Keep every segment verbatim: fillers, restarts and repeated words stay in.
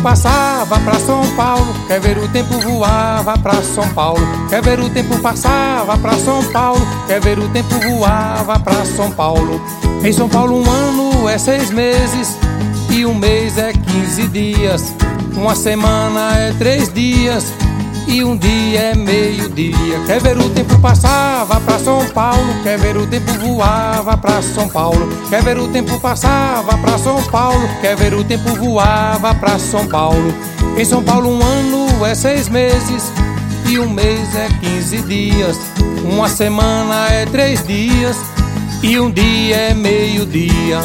passava pra São Paulo, quer ver o tempo voava pra São Paulo. Quer ver o tempo passava pra São Paulo, quer ver o tempo voava pra São Paulo. Em São Paulo um ano é seis meses e um mês é quinze dias. Uma semana é três dias e um dia é meio-dia. Quer ver o tempo passava pra São Paulo, quer ver o tempo voava pra São Paulo. Quer ver o tempo passava pra São Paulo, quer ver o tempo voava pra São Paulo. Em São Paulo um ano é seis meses e um mês é quinze dias. Uma semana é três dias e um dia é meio-dia.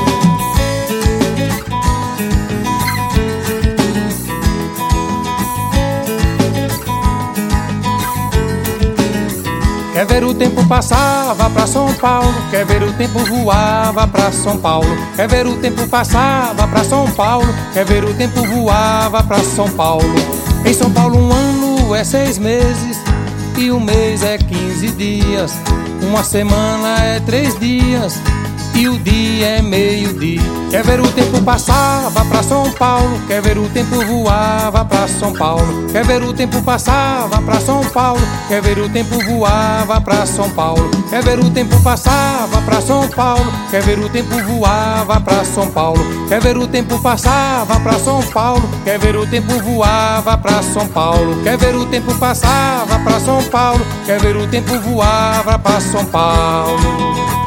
Quer ver o tempo passava pra São Paulo, quer ver o tempo voava pra São Paulo. Quer ver o tempo passava pra São Paulo, quer ver o tempo voava pra São Paulo. Em São Paulo um ano é seis meses e um mês é quinze dias. Uma semana é três dias e o dia é meio-dia. Quer ver o tempo passava pra São Paulo, quer ver o tempo voava pra São Paulo. Quer ver o tempo passava pra São Paulo, quer ver o tempo voava pra São Paulo. Quer ver o tempo passava pra São Paulo, quer ver o tempo voava pra São Paulo. Quer ver o tempo passava pra São Paulo, quer ver o tempo voava pra São Paulo. Quer ver o tempo passava pra São Paulo, quer ver o tempo voava pra São Paulo.